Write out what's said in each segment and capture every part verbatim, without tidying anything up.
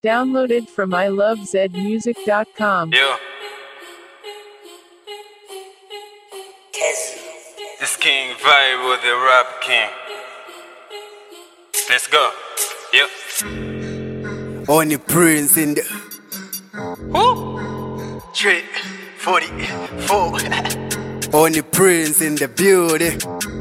Downloaded from I love zed music dot com. Yeah. This King Vibe with the Rap King. Let's go. Yep. Only Prince in the Who? Trade forty-four. Only Prince in the building.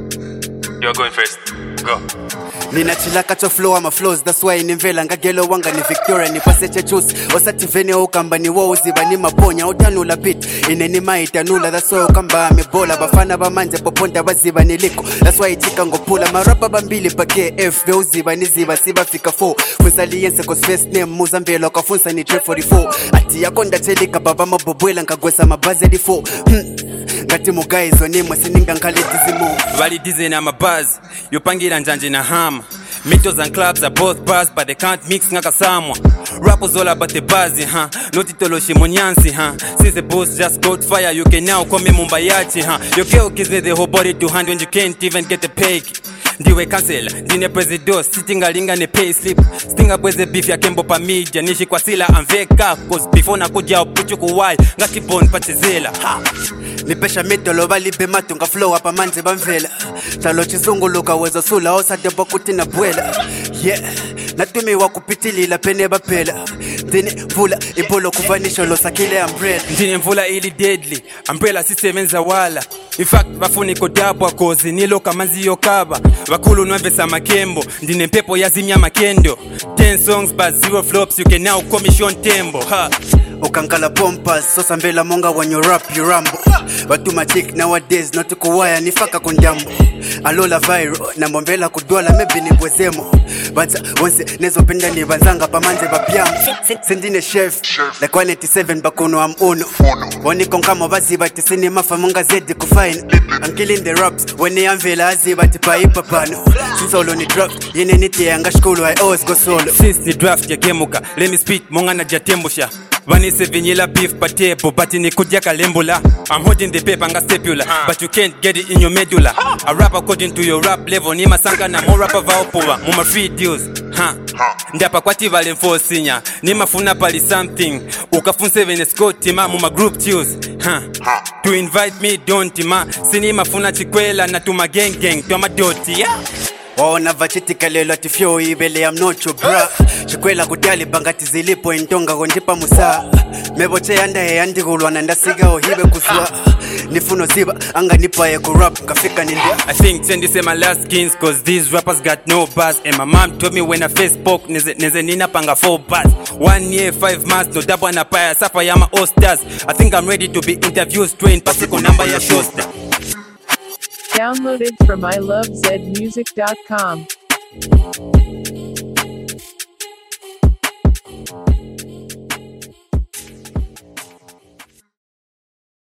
You're going first. Go. Nina chilaka cho flow ama flows, that's why nimvela ngagelo wanga ni Victoria ni paseche juice osati vene okamba ni wo uziba ni maponya utanula beat ineni maitanula, that's why okamba amebola bafana bamanje poponda baziba ni liko, that's why itika ngopula marapa bambili pa K F ve uziba ni ziba siba fika four fusaliyense cause first name muzambelo kafunsa ni Trade forty-four ati yakonda chelika baba mabobwela ngagwesa mabazi di four hmm. Ngati mugaizo nimwe sininga nkaletizimu Vali dize na mabazi yopangira njanje na hama. Mentos and clubs are both bars, but they can't mix ngaka samwa. Rap was all about the buzzy, huh? Notitoloshi monyansi, huh? Since the boss just got fire, you can now call me Mumbayachi, huh? Your girl gives me the whole body to hand when you can't even get a peg. Ndiwe cancel, ndine presido, sitting a linga ne pay slip. Stinga bweze beef ya kembo pa media, nishi kwa sila anveka. Cause before na kuja upuchu kuwai, ngati bon pachizela, ha! Nipesha mitolo balibe matunga flow hapa manje bamvela Talo chizunguluka wezo sula osate pokutina bwela Yeah, natumi wakupitilila pene bapela Ndine mvula ibolo kuvanisho lo sakile umbrella Ndine mvula ili deadly, umbrella sisemenza wala. In fact, bafuni kodabwa kozi nilo kamanzi yokaba. Wakulu nwevesa makembo, ndine pepo yazimya makendo. Ten songs but zero flops, you can now commission tembo, ha! Ukankala pompas, so sambela monga when you rap you rambo Batuma chick nowadays not kuwaya nifaka kundambo Alola viral, na mbombela kudwala maybe ni bwezemo But once nezo penda ni banzanga pamanje babiamu Sendine chef, like one eighty-seven bakuno am uno Wani konkamo bazi bati sini mafa munga zedi kufine I'm killing the raps, wani amvela azi bati pa ipa pano Since all on the draft, yene niti yanga shkulu I always go solo Since the draft ya kemuka, let me speak monga na jatembusha. Vanise vinyela beef patebo, but in kudia kalembula. I'm holding the paper nga stapula, but you can't get it in your medulla. I rap according to your rap level, nima sanga na mo rapper vaopoa, muma free deals, ha. Ndapa kwati vale mfosinya, nima funa pali something. Ukafunse vene skoti ma muma group tunes, ha. To invite me don't ma, sinima funa chikwela na tuma gang gang, to amadoti, yeah. Waona vachitika lelo atifyo ibele I'm not your bra Chikwela kudali bangati zilipo intonga konjipa musa Meboche yanda he yandi kulwana ndasiga ohibe kuzwa Nifuno ziba anga nipa ye kurap kafika nindia I think send this is my last skins cause these rappers got no buzz. And my mom told me when I first spoke neze, neze nina panga four bars. One year, five months, no double na paya safa yama all stars. I think I'm ready to be interviewed straight pasiko number ya showsta. Downloaded from I love zed music dot com.